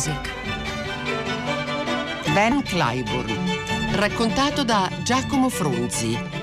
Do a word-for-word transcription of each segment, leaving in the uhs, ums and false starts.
Music. Van Cliburn, raccontato da Giacomo Frunzi.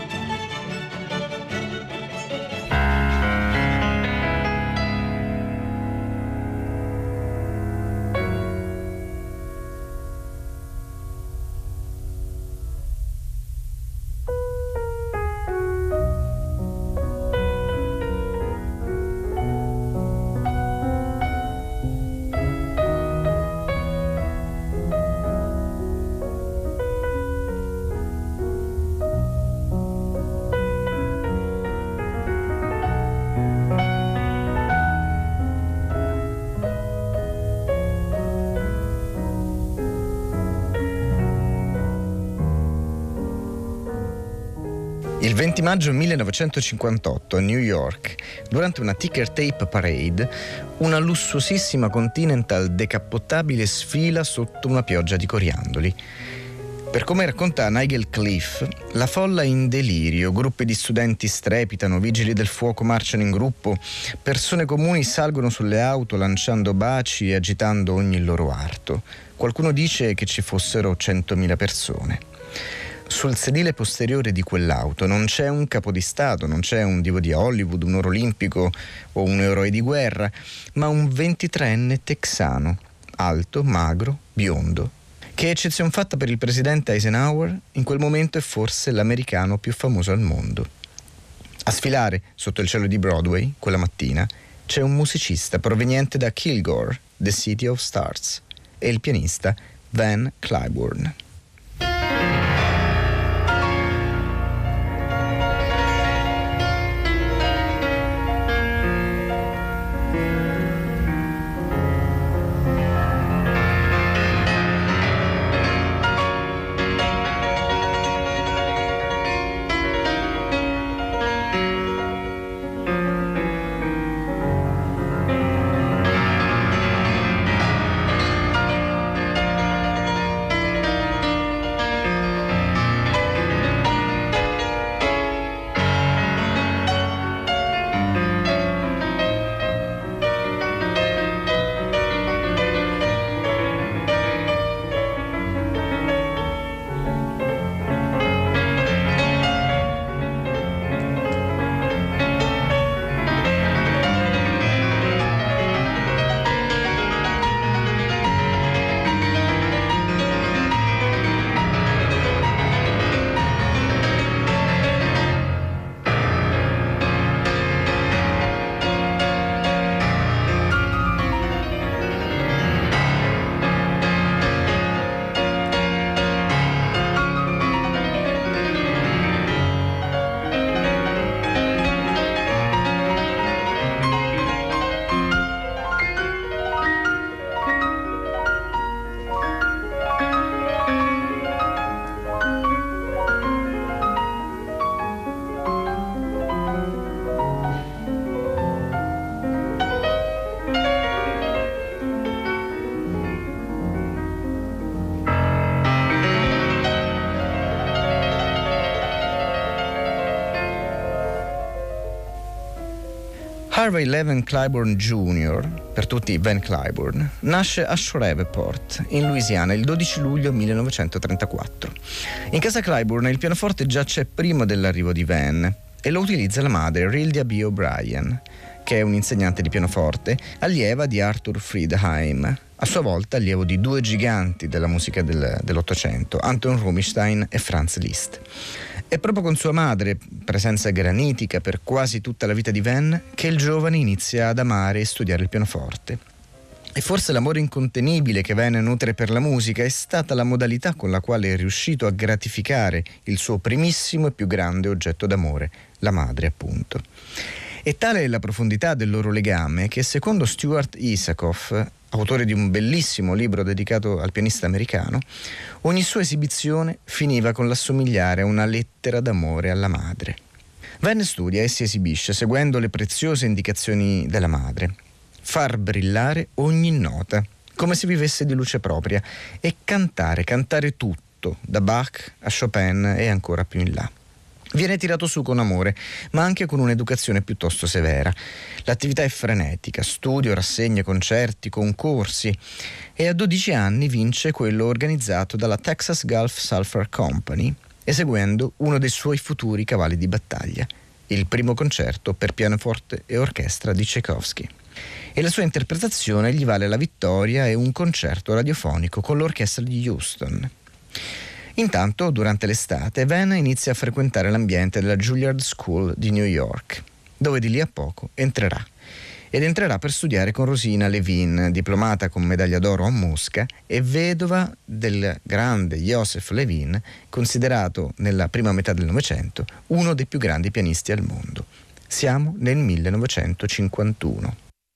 Il venti maggio millenovecentocinquantotto a New York, durante una ticker tape parade, una lussuosissima Continental decappottabile sfila sotto una pioggia di coriandoli. Per come racconta Nigel Cliff, la folla è in delirio, gruppi di studenti strepitano, vigili del fuoco marciano in gruppo, persone comuni salgono sulle auto lanciando baci e agitando ogni loro arto. Qualcuno dice che ci fossero centomila persone. Sul sedile posteriore di quell'auto non c'è un capo di Stato, non c'è un divo di Hollywood, un oro olimpico o un eroe di guerra, ma un ventitreenne texano, alto, magro, biondo, che eccezion fatta per il presidente Eisenhower, in quel momento è forse l'americano più famoso al mondo. A sfilare sotto il cielo di Broadway, quella mattina, c'è un musicista proveniente da Kilgore, The City of Stars, e il pianista Van Cliburn. Harvey Leven Cliburn junior, per tutti Van Cliburn, nasce a Shreveport, in Louisiana, il dodici luglio millenovecentotrentaquattro. In casa Cliburn il pianoforte giace prima dell'arrivo di Van e lo utilizza la madre, Rildia B. O'Brien, che è un'insegnante di pianoforte, allieva di Arthur Friedheim, a sua volta allievo di due giganti della musica del, dell'Ottocento, Anton Rubinstein e Franz Liszt. È proprio con sua madre, presenza granitica per quasi tutta la vita di Van, che il giovane inizia ad amare e studiare il pianoforte. E forse l'amore incontenibile che Van nutre per la musica è stata la modalità con la quale è riuscito a gratificare il suo primissimo e più grande oggetto d'amore, la madre appunto. E tale è la profondità del loro legame che, secondo Stuart Isakov, autore di un bellissimo libro dedicato al pianista americano, ogni sua esibizione finiva con l'assomigliare a una lettera d'amore alla madre. Van studia e si esibisce seguendo le preziose indicazioni della madre. Far brillare ogni nota, come se vivesse di luce propria, e cantare, cantare tutto, da Bach a Chopin e ancora più in là. Viene tirato su con amore, ma anche con un'educazione piuttosto severa. L'attività è frenetica, studio, rassegne, concerti, concorsi, e a dodici anni vince quello organizzato dalla Texas Gulf Sulphur Company, eseguendo uno dei suoi futuri cavalli di battaglia, il primo concerto per pianoforte e orchestra di Tchaikovsky. E la sua interpretazione gli vale la vittoria e un concerto radiofonico con l'orchestra di Houston. Intanto, durante l'estate, Van inizia a frequentare l'ambiente della Juilliard School di New York, dove di lì a poco entrerà. Ed entrerà per studiare con Rosina Levin, diplomata con medaglia d'oro a Mosca e vedova del grande Joseph Levin, considerato nella prima metà del Novecento uno dei più grandi pianisti al mondo. Siamo nel millenovecentocinquantuno.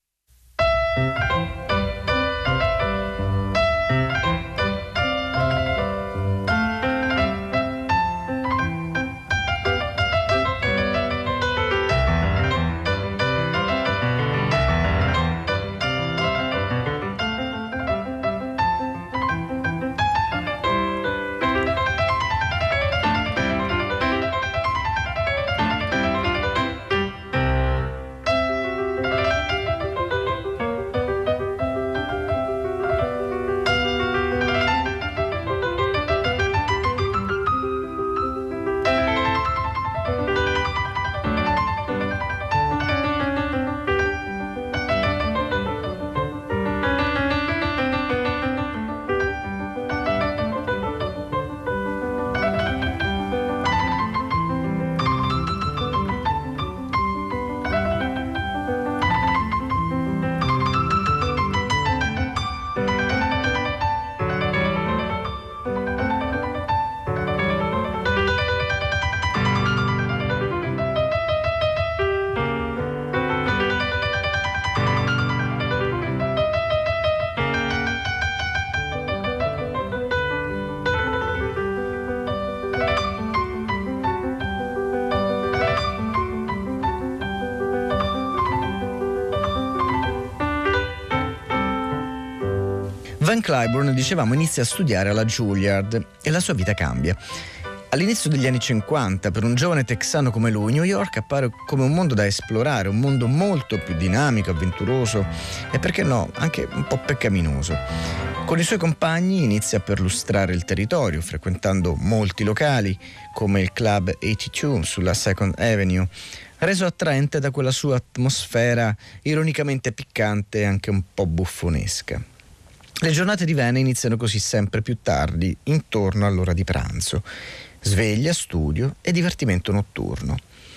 Van Cliburn, dicevamo, inizia a studiare alla Juilliard e la sua vita cambia. All'inizio degli anni cinquanta, per un giovane texano come lui, New York appare come un mondo da esplorare, un mondo molto più dinamico, avventuroso e, perché no, anche un po' peccaminoso. Con i suoi compagni inizia a perlustrare il territorio, frequentando molti locali, come il Club ottantadue sulla Second Avenue, reso attraente da quella sua atmosfera ironicamente piccante e anche un po' buffonesca. Le giornate di Van iniziano così sempre più tardi, intorno all'ora di pranzo. Sveglia, studio e divertimento notturno.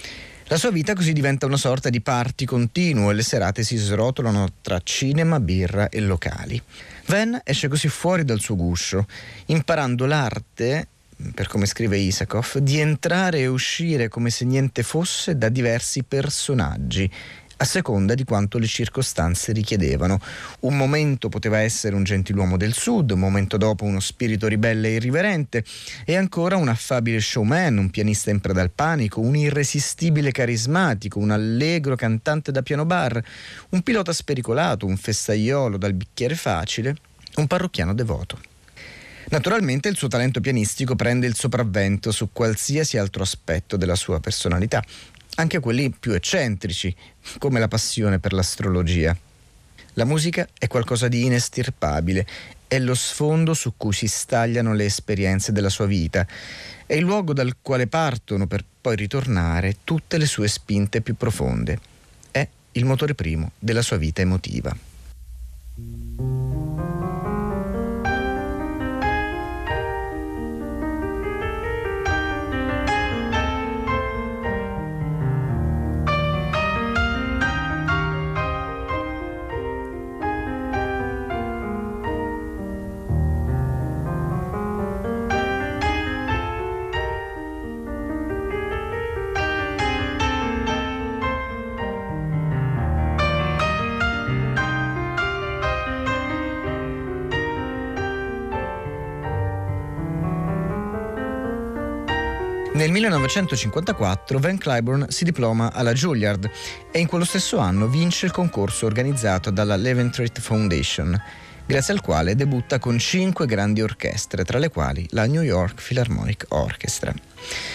La sua vita così diventa una sorta di party continuo e le serate si srotolano tra cinema, birra e locali. Van esce così fuori dal suo guscio, imparando l'arte, per come scrive Isakov, di entrare e uscire come se niente fosse da diversi personaggi, a seconda di quanto le circostanze richiedevano. Un momento poteva essere un gentiluomo del sud, un momento dopo uno spirito ribelle e irriverente, e ancora un affabile showman, un pianista in preda al panico, un irresistibile carismatico, un allegro cantante da piano bar, un pilota spericolato, un festaiolo dal bicchiere facile, un parrocchiano devoto. Naturalmente il suo talento pianistico prende il sopravvento su qualsiasi altro aspetto della sua personalità, anche quelli più eccentrici, come la passione per l'astrologia. La musica è qualcosa di inestirpabile, è lo sfondo su cui si stagliano le esperienze della sua vita, è il luogo dal quale partono per poi ritornare tutte le sue spinte più profonde. È il motore primo della sua vita emotiva. Nel millenovecentocinquantaquattro Van Cliburn si diploma alla Juilliard e in quello stesso anno vince il concorso organizzato dalla Leventhrift Foundation, grazie al quale debutta con cinque grandi orchestre, tra le quali la New York Philharmonic Orchestra.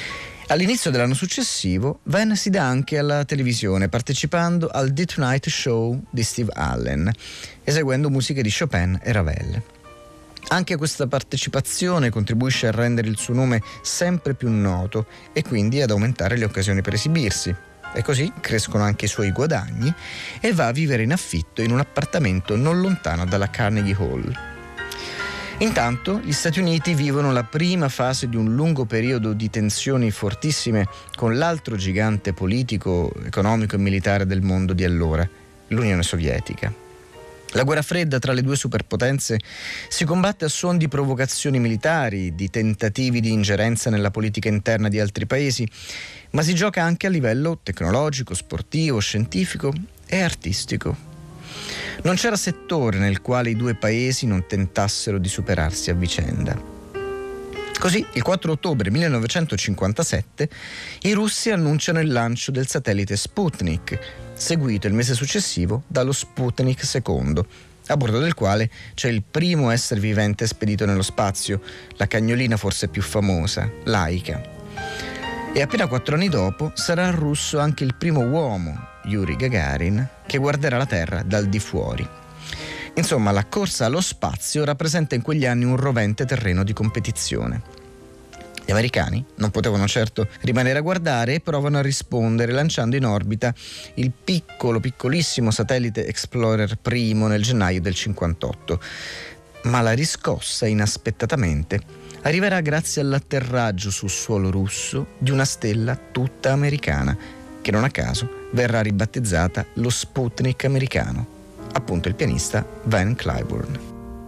All'inizio dell'anno successivo, Van si dà anche alla televisione, partecipando al The Tonight Show di Steve Allen, eseguendo musiche di Chopin e Ravel. Anche questa partecipazione contribuisce a rendere il suo nome sempre più noto e quindi ad aumentare le occasioni per esibirsi. E così crescono anche i suoi guadagni e va a vivere in affitto in un appartamento non lontano dalla Carnegie Hall. Intanto gli Stati Uniti vivono la prima fase di un lungo periodo di tensioni fortissime con l'altro gigante politico, economico e militare del mondo di allora, l'Unione Sovietica. La guerra fredda tra le due superpotenze si combatte a suon di provocazioni militari, di tentativi di ingerenza nella politica interna di altri paesi, ma si gioca anche a livello tecnologico, sportivo, scientifico e artistico. Non c'era settore nel quale i due paesi non tentassero di superarsi a vicenda. Così, il quattro ottobre millenovecentocinquantasette, i russi annunciano il lancio del satellite Sputnik, seguito il mese successivo dallo Sputnik secondo, a bordo del quale c'è il primo essere vivente spedito nello spazio, la cagnolina forse più famosa, Laika. E appena quattro anni dopo sarà russo anche il primo uomo, Yuri Gagarin, che guarderà la Terra dal di fuori. Insomma, la corsa allo spazio rappresenta in quegli anni un rovente terreno di competizione. Gli americani non potevano certo rimanere a guardare e provano a rispondere lanciando in orbita il piccolo, piccolissimo satellite Explorer uno nel gennaio del cinquantotto. Ma la riscossa, inaspettatamente, arriverà grazie all'atterraggio sul suolo russo di una stella tutta americana, che non a caso verrà ribattezzata lo Sputnik americano, appunto il pianista Van Cliburn.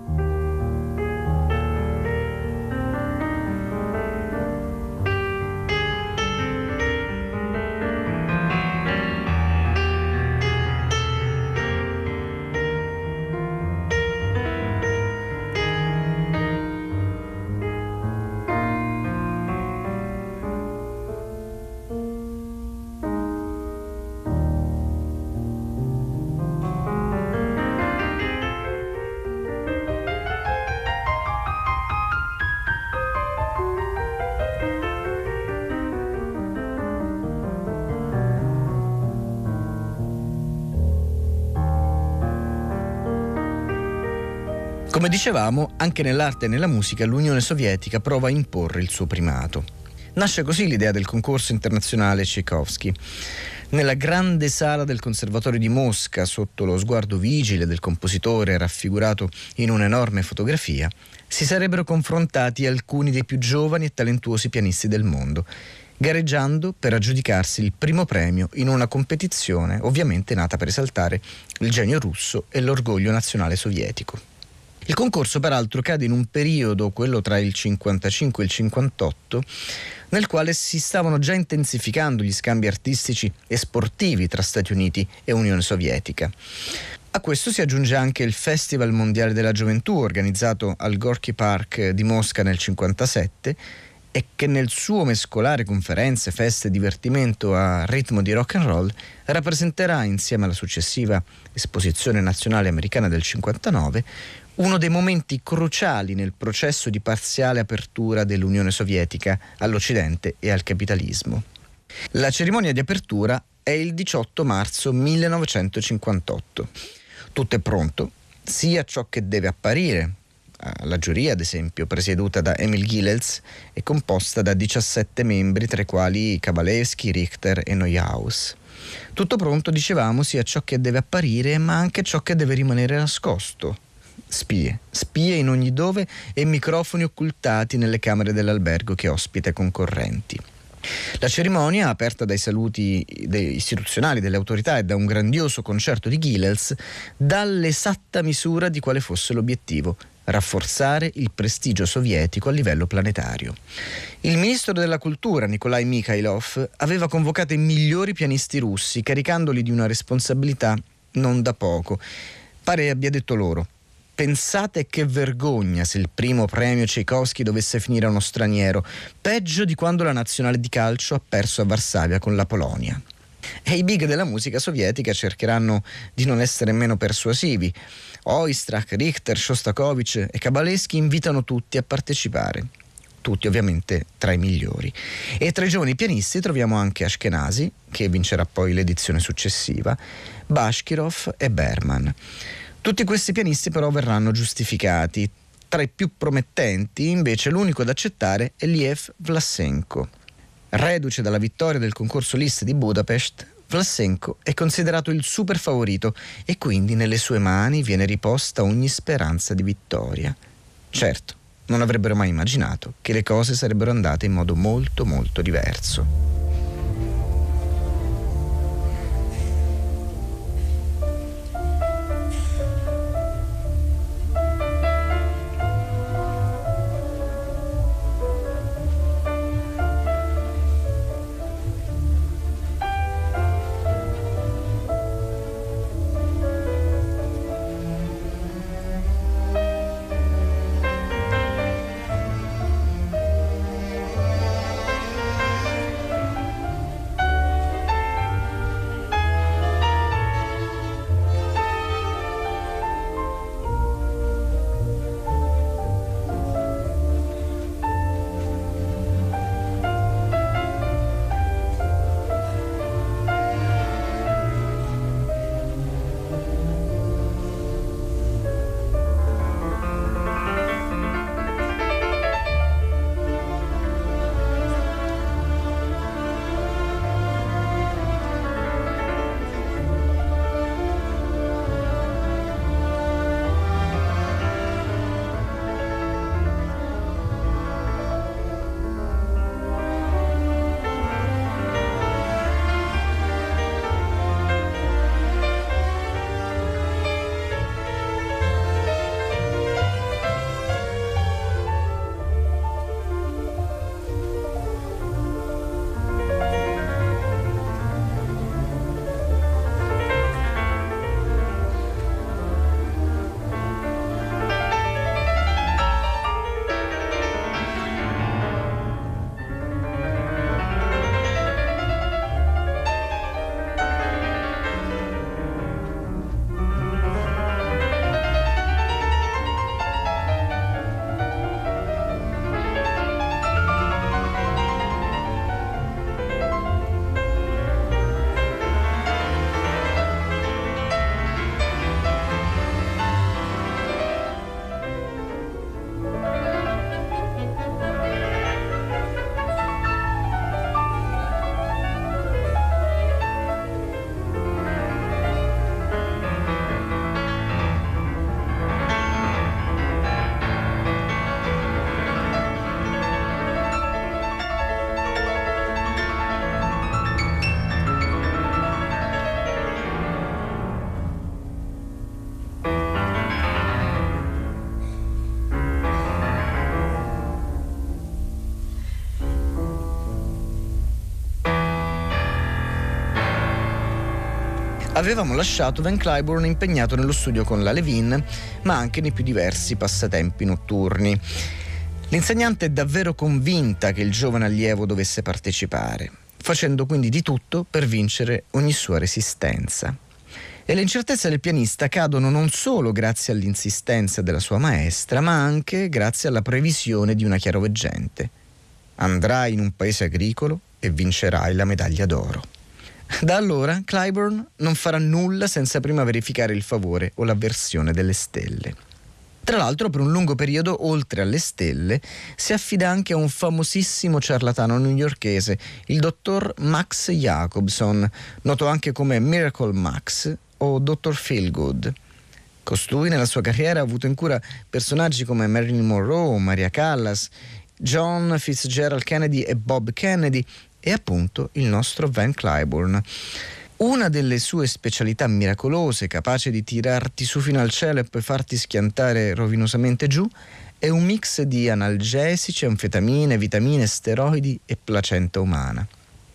Come dicevamo, anche nell'arte e nella musica l'Unione Sovietica prova a imporre il suo primato. Nasce così l'idea del concorso internazionale Tchaikovsky. Nella grande sala del Conservatorio di Mosca, sotto lo sguardo vigile del compositore raffigurato in un'enorme fotografia, si sarebbero confrontati alcuni dei più giovani e talentuosi pianisti del mondo, gareggiando per aggiudicarsi il primo premio in una competizione ovviamente nata per esaltare il genio russo e l'orgoglio nazionale sovietico. Il concorso peraltro cade in un periodo, quello tra il cinquantacinque e il cinquantotto, nel quale si stavano già intensificando gli scambi artistici e sportivi tra Stati Uniti e Unione Sovietica. A questo si aggiunge anche il Festival Mondiale della Gioventù, organizzato al Gorky Park di Mosca nel cinquantasette, e che nel suo mescolare conferenze, feste e divertimento a ritmo di rock and roll rappresenterà, insieme alla successiva Esposizione Nazionale Americana del cinquantanove, uno dei momenti cruciali nel processo di parziale apertura dell'Unione Sovietica all'Occidente e al capitalismo. La cerimonia di apertura è il diciotto marzo millenovecentocinquantotto. Tutto è pronto, sia ciò che deve apparire. La giuria, ad esempio, presieduta da Emil Gilels, è composta da diciassette membri, tra i quali Kabalevsky, Richter e Neuhaus. Tutto pronto, dicevamo, sia ciò che deve apparire, ma anche ciò che deve rimanere nascosto. Spie, spie in ogni dove e microfoni occultati nelle camere dell'albergo che ospita i concorrenti. La cerimonia, aperta dai saluti istituzionali delle autorità e da un grandioso concerto di Gilels, dà l'esatta misura di quale fosse l'obiettivo: rafforzare il prestigio sovietico a livello planetario. Il ministro della cultura, Nikolai Mikhailov, aveva convocato i migliori pianisti russi, caricandoli di una responsabilità non da poco. Pare abbia detto loro: pensate che vergogna se il primo premio Tchaikovsky dovesse finire a uno straniero, peggio di quando la nazionale di calcio ha perso a Varsavia con la Polonia. E i big della musica sovietica cercheranno di non essere meno persuasivi. Oistrakh, Richter, Shostakovich e Kabalevsky invitano tutti a partecipare. tutti ovviamente tra i migliori. E tra i giovani pianisti troviamo anche Ashkenazy, che vincerà poi l'edizione successiva, Bashkirov e Berman. Tutti questi pianisti però verranno giustificati. Tra i più promettenti, invece, l'unico da accettare è Lev Vlasenko. Reduce dalla vittoria del concorso Liszt di Budapest, Vlasenko è considerato il super favorito e quindi nelle sue mani viene riposta ogni speranza di vittoria. Certo, non avrebbero mai immaginato che le cose sarebbero andate in modo molto molto diverso. Avevamo lasciato Van Cliburn impegnato nello studio con la Levin, ma anche nei più diversi passatempi notturni. L'insegnante è davvero convinta che il giovane allievo dovesse partecipare, facendo quindi di tutto per vincere ogni sua resistenza. E le incertezze del pianista cadono non solo grazie all'insistenza della sua maestra, ma anche grazie alla previsione di una chiaroveggente. Andrai in un paese agricolo e vincerai la medaglia d'oro. Da allora Cliburn non farà nulla senza prima verificare il favore o l'avversione delle stelle. Tra l'altro, per un lungo periodo, oltre alle stelle, si affida anche a un famosissimo ciarlatano newyorkese, il dottor Max Jacobson, noto anche come Miracle Max o dottor Feelgood. Costui nella sua carriera ha avuto in cura personaggi come Marilyn Monroe, Maria Callas, John Fitzgerald Kennedy e Bob Kennedy, e appunto il nostro Van Cliburn. Una delle sue specialità miracolose, capace di tirarti su fino al cielo e poi farti schiantare rovinosamente giù, è un mix di analgesici, anfetamine, vitamine, steroidi e placenta umana.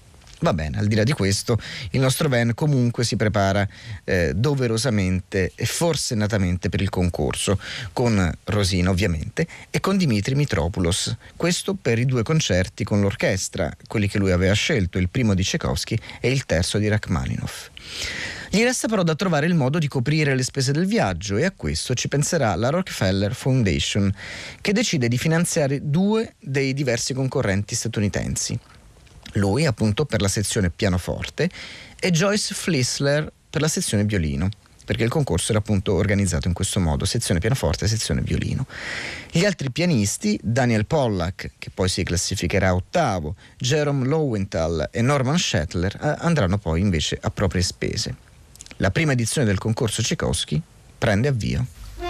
Va bene, al di là di questo, il nostro Van comunque si prepara eh, doverosamente e forsennatamente per il concorso, con Rosina ovviamente e con Dimitri Mitropoulos, questo per i due concerti con l'orchestra, quelli che lui aveva scelto, il primo di Tchaikovsky e il terzo di Rachmaninoff. Gli resta però da trovare il modo di coprire le spese del viaggio e a questo ci penserà la Rockefeller Foundation, che decide di finanziare due dei diversi concorrenti statunitensi. Lui, appunto, per la sezione pianoforte e Joyce Flissler per la sezione violino, perché il concorso era appunto organizzato in questo modo, sezione pianoforte e sezione violino. Gli altri pianisti, Daniel Pollack, che poi si classificherà ottavo, Jerome Lowenthal e Norman Shetler, andranno poi invece a proprie spese. La prima edizione del concorso Tchaikovsky prende avvio.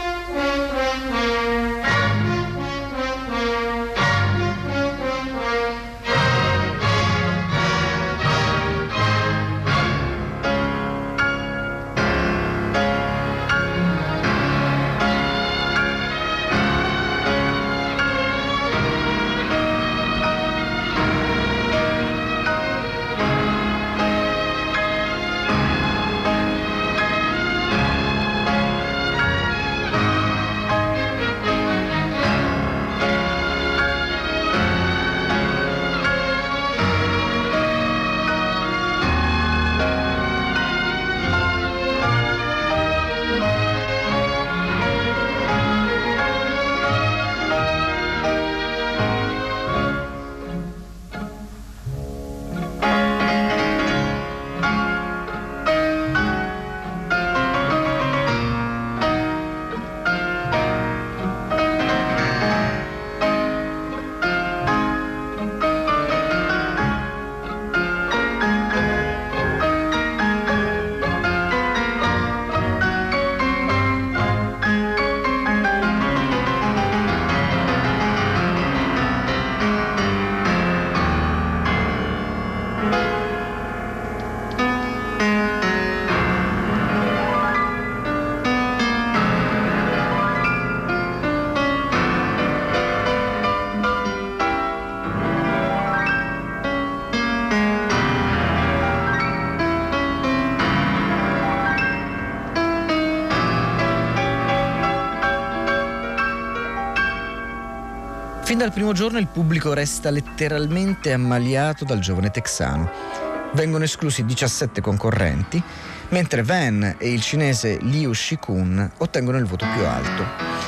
Fin dal primo giorno il pubblico resta letteralmente ammaliato dal giovane texano. Vengono esclusi diciassette concorrenti, mentre Van e il cinese Liu Shikun ottengono il voto più alto.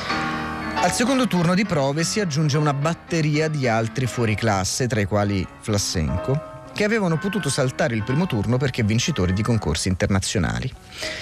Al secondo turno di prove si aggiunge una batteria di altri fuoriclasse, tra i quali Vlassenko, che avevano potuto saltare il primo turno perché vincitori di concorsi internazionali.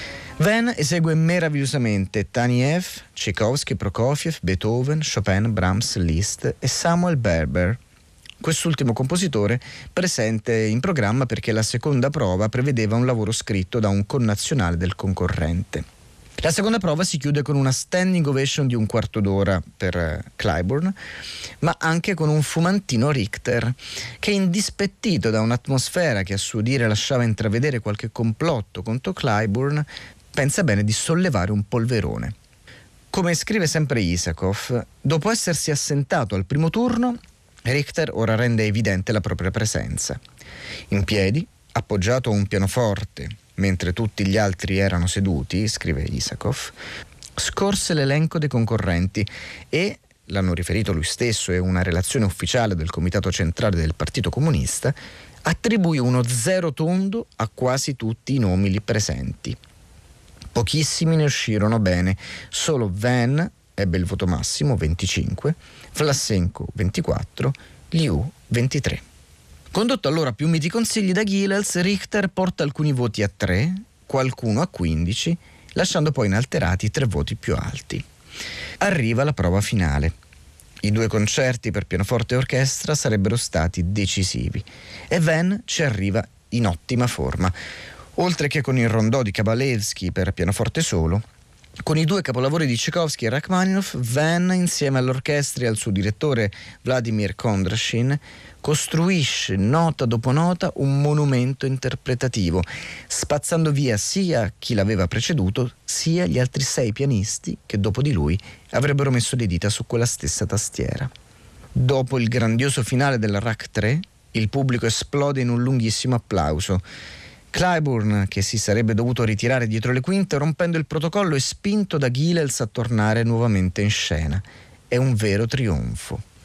Van esegue meravigliosamente Tanejev, Tchaikovsky, Prokofiev, Beethoven, Chopin, Brahms, Liszt e Samuel Barber. Quest'ultimo compositore presente in programma perché la seconda prova prevedeva un lavoro scritto da un connazionale del concorrente. La seconda prova si chiude con una standing ovation di un quarto d'ora per Clyburn, ma anche con un fumantino Richter, che, indispettito da un'atmosfera che a suo dire lasciava intravedere qualche complotto contro Clyburn, pensa bene di sollevare un polverone. Come scrive sempre Isakov, dopo essersi assentato al primo turno, Richter ora rende evidente la propria presenza. In piedi, appoggiato a un pianoforte, mentre tutti gli altri erano seduti, scrive Isakov, scorse l'elenco dei concorrenti e, l'hanno riferito lui stesso e una relazione ufficiale del Comitato Centrale del Partito Comunista, attribuì uno zero tondo a quasi tutti i nomi lì presenti. Pochissimi ne uscirono bene, solo Van ebbe il voto massimo, venticinque, Vlassenko ventiquattro, Liu ventitré. Condotto allora a più miti consigli da Gilels, Richter porta alcuni voti a tre, qualcuno a quindici, lasciando poi inalterati i tre voti più alti. Arriva la prova finale. I due concerti per pianoforte e orchestra sarebbero stati decisivi e Van ci arriva in ottima forma. Oltre che con il rondò di Kabalevsky per pianoforte solo, con i due capolavori di Tchaikovsky e Rachmaninoff, Van, insieme all'orchestra e al suo direttore Vladimir Kondrashin, costruisce nota dopo nota un monumento interpretativo, spazzando via sia chi l'aveva preceduto, sia gli altri sei pianisti che dopo di lui avrebbero messo le dita su quella stessa tastiera. Dopo il grandioso finale della Rach tre, il pubblico esplode in un lunghissimo applauso. Clyburn, che si sarebbe dovuto ritirare dietro le quinte, rompendo il protocollo, è spinto da Gilels a tornare nuovamente in scena. È un vero trionfo.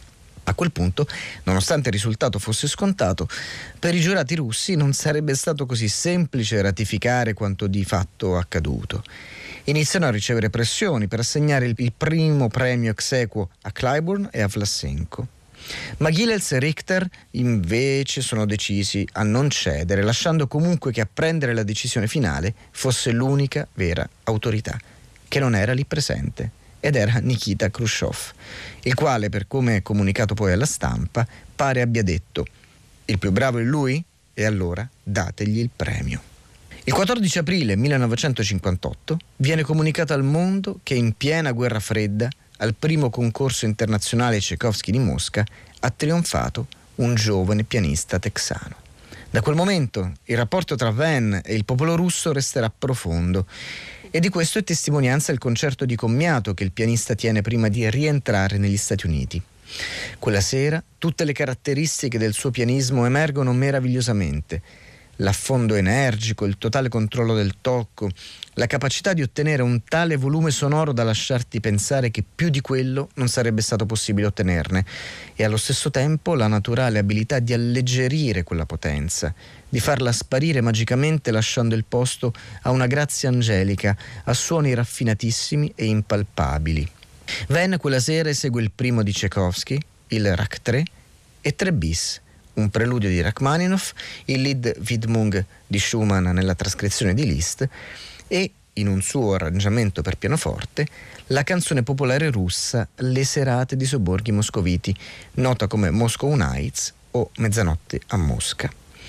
A quel punto, nonostante il risultato fosse scontato, per i giurati russi non sarebbe stato così semplice ratificare quanto di fatto accaduto. Iniziano a ricevere pressioni per assegnare il, il primo premio ex aequo a Clyburn e a Vlassenko. Ma Gilels e Richter invece sono decisi a non cedere, lasciando comunque che a prendere la decisione finale fosse l'unica vera autorità, che non era lì presente, ed era Nikita Khrushchev, il quale, per come è comunicato poi alla stampa, pare abbia detto: il più bravo è lui? E allora dategli il premio. Il quattordici aprile millenovecentocinquantotto viene comunicato al mondo che in piena guerra fredda, al primo concorso internazionale Tchaikovsky di Mosca, ha trionfato un giovane pianista texano. Da quel momento il rapporto tra Wien e il popolo russo resterà profondo, e di questo è testimonianza il concerto di commiato che il pianista tiene prima di rientrare negli Stati Uniti. Quella sera tutte le caratteristiche del suo pianismo emergono meravigliosamente: l'affondo energico, il totale controllo del tocco, la capacità di ottenere un tale volume sonoro da lasciarti pensare che più di quello non sarebbe stato possibile ottenerne, e allo stesso tempo la naturale abilità di alleggerire quella potenza, di farla sparire magicamente lasciando il posto a una grazia angelica, a suoni raffinatissimi e impalpabili. Wien quella sera esegue il primo di Tchaikovsky, il Rach tre e tre bis, un preludio di Rachmaninoff, il Lied Widmung di Schumann nella trascrizione di Liszt e, in un suo arrangiamento per pianoforte, la canzone popolare russa Le serate di sobborghi moscoviti, nota come Moscow Nights o Mezzanotte a Mosca.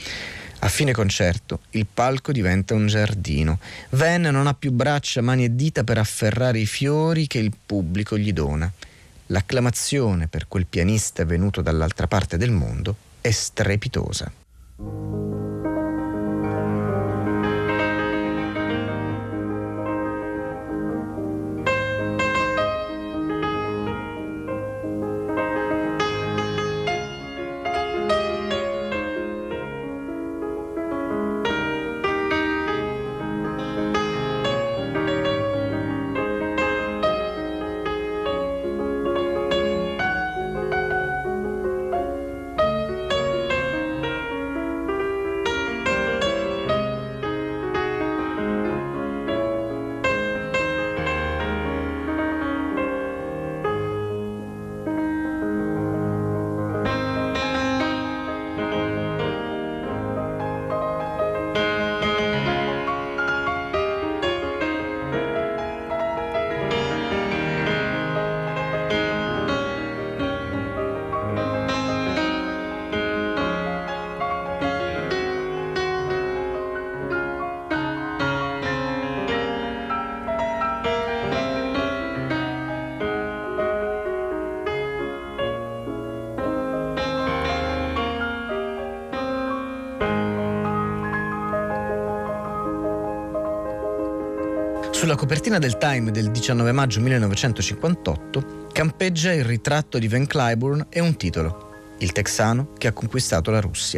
A fine concerto il palco diventa un giardino. Wien non ha più braccia, mani e dita per afferrare i fiori che il pubblico gli dona. L'acclamazione per quel pianista venuto dall'altra parte del mondo è strepitosa. Sulla copertina del Time del diciannove maggio millenovecentocinquantotto campeggia il ritratto di Van Cliburn e un titolo: il texano che ha conquistato la Russia.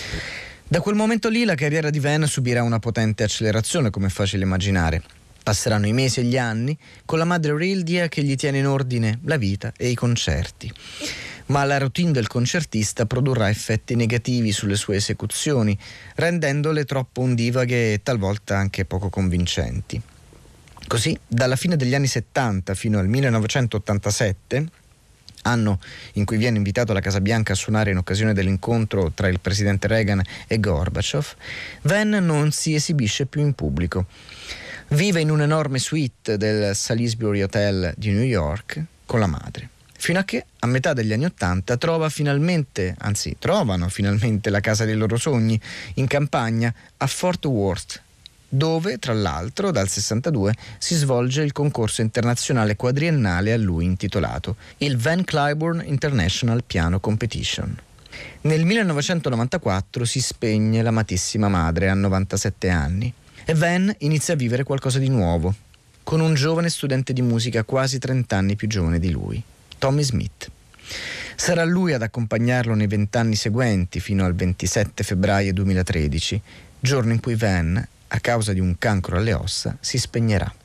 Da quel momento lì la carriera di Van subirà una potente accelerazione, come è facile immaginare. Passeranno i mesi e gli anni con la madre Rildia che gli tiene in ordine la vita e i concerti. Ma la routine del concertista produrrà effetti negativi sulle sue esecuzioni, rendendole troppo ondivaghe e talvolta anche poco convincenti. Così, dalla fine degli anni settanta fino al millenovecentottantasette, anno in cui viene invitato alla Casa Bianca a suonare in occasione dell'incontro tra il presidente Reagan e Gorbaciov, Van non si esibisce più in pubblico. Vive in un'enorme suite del Salisbury Hotel di New York con la madre, fino a che a metà degli anni Ottanta trova finalmente, anzi trovano finalmente la casa dei loro sogni in campagna a Fort Worth, dove, tra l'altro, dal sessantadue si svolge il concorso internazionale quadriennale a lui intitolato, il Van Cliburn International Piano Competition. Nel millenovecentonovantaquattro si spegne l'amatissima madre a novantasette anni e Van inizia a vivere qualcosa di nuovo, con un giovane studente di musica quasi trenta anni più giovane di lui, Tommy Smith. Sarà lui ad accompagnarlo nei vent'anni seguenti fino al ventisette febbraio duemilatredici, giorno in cui Van, a causa di un cancro alle ossa, si spegnerà.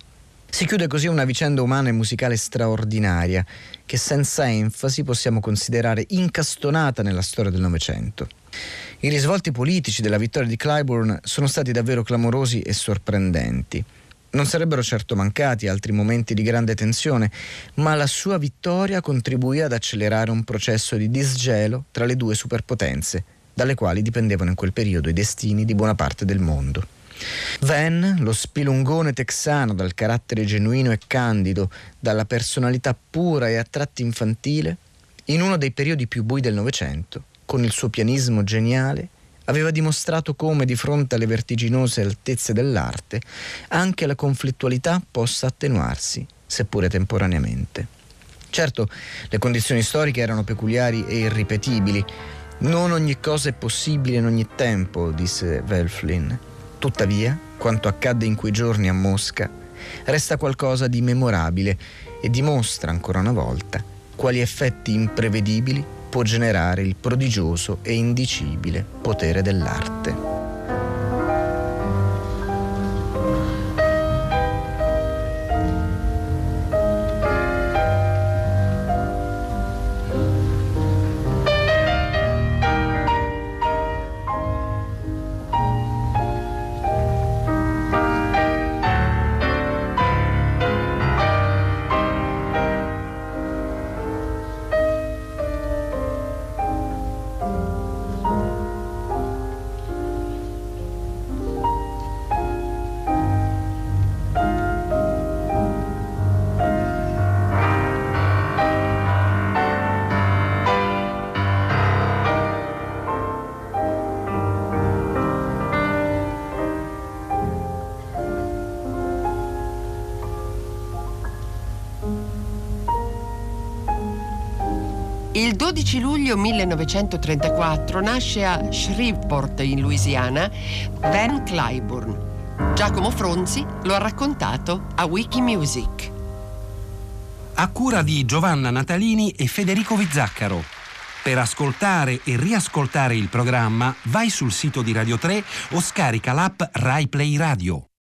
Si chiude così una vicenda umana e musicale straordinaria che senza enfasi possiamo considerare incastonata nella storia del Novecento. I risvolti politici della vittoria di Clyburn sono stati davvero clamorosi e sorprendenti. Non sarebbero certo mancati altri momenti di grande tensione, ma la sua vittoria contribuì ad accelerare un processo di disgelo tra le due superpotenze, dalle quali dipendevano in quel periodo i destini di buona parte del mondo. Van, lo spilungone texano dal carattere genuino e candido, dalla personalità pura e a tratti infantile, in uno dei periodi più bui del Novecento, con il suo pianismo geniale, aveva dimostrato come di fronte alle vertiginose altezze dell'arte anche la conflittualità possa attenuarsi, seppure temporaneamente. Certo, le condizioni storiche erano peculiari e irripetibili. Non ogni cosa è possibile in ogni tempo, disse Wölfflin. Tuttavia, quanto accadde in quei giorni a Mosca resta qualcosa di memorabile e dimostra ancora una volta quali effetti imprevedibili può generare il prodigioso e indicibile potere dell'arte. Il dodici luglio millenovecentotrentaquattro nasce a Shreveport, in Louisiana, Van Cliburn. Giacomo Fronzi lo ha raccontato a Wikimusic. A cura di Giovanna Natalini e Federico Vizzaccaro. Per ascoltare e riascoltare il programma vai sul sito di Radio tre o scarica l'app Rai Play Radio.